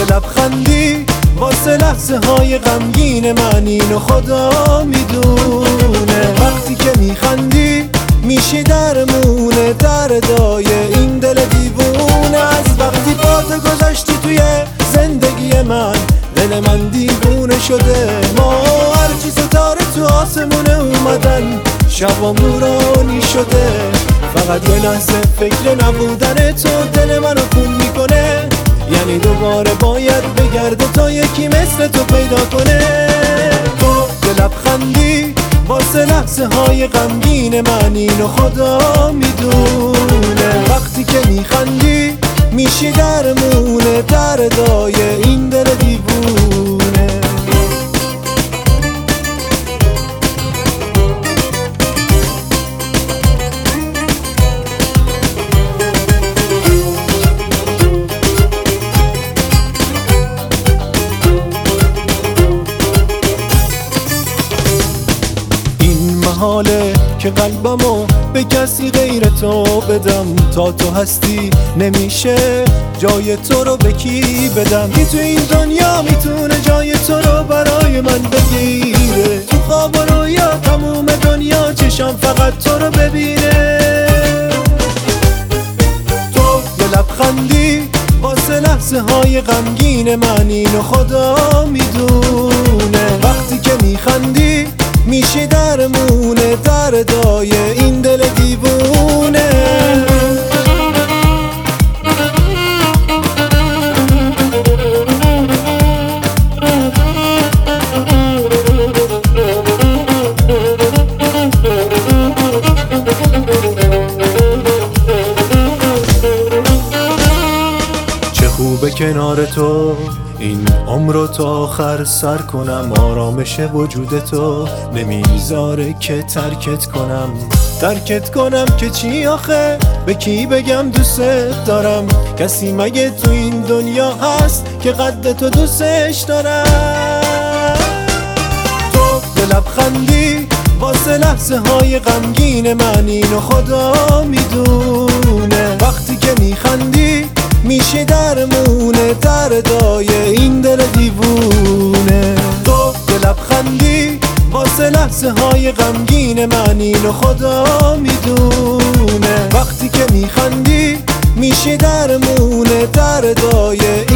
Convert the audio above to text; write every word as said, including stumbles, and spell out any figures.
لبخندی واسه لحظه های غمگین من، اینو خدا میدونه. وقتی که میخندی میشی درمونه دردای این دل دیوونه. از وقتی پاتو گذاشتی توی زندگی من، دل من دیوونه شده. ما هرچی ستاره تو آسمونه اومدن، شبام نورانی شده. فقط یه لحظه فکر نبودن تو دل منو خون میکنه. یعنی دوباره باید بگرده تا یکی مثل تو پیدا کنه. تو که لبخندی واسه لحظه های غمگین من، اینو خدا میدونه. وقتی که میخندی میشی درمونه دردای این دل دیوونه. حاله که قلبمو به کسی غیر تو بدم، تا تو هستی نمیشه جای تو رو به کی بدم. کی تو این دنیا میتونه جای تو رو برای من بگیره؟ تو خواب و رویا تموم دنیا چشم فقط تو رو ببینه. تو یه لبخندی واسه لحظه های غمگین من، اینو خدا میدونه. وقتی که میخندی میشه درمونه دردای این دل دیوونه. چه خوبه کنار تو این عمرو تا آخر سر کنم. آرامش وجود تو نمیذاره که ترکت کنم. ترکت کنم که چی آخه؟ به کی بگم دوست دارم؟ کسی مگه تو این دنیا هست که قد تو دوستش دارم؟ تو به لبخندی واسه لحظه های غمگین من، اینو خدا میدونه. وقتی که میخندی میشه درمونه دردای این دل دیوونه. تو به لبخندی واسه لحظه های غمگین من، اینو خدا میدونه. وقتی که میخندی میشه درمونه دردای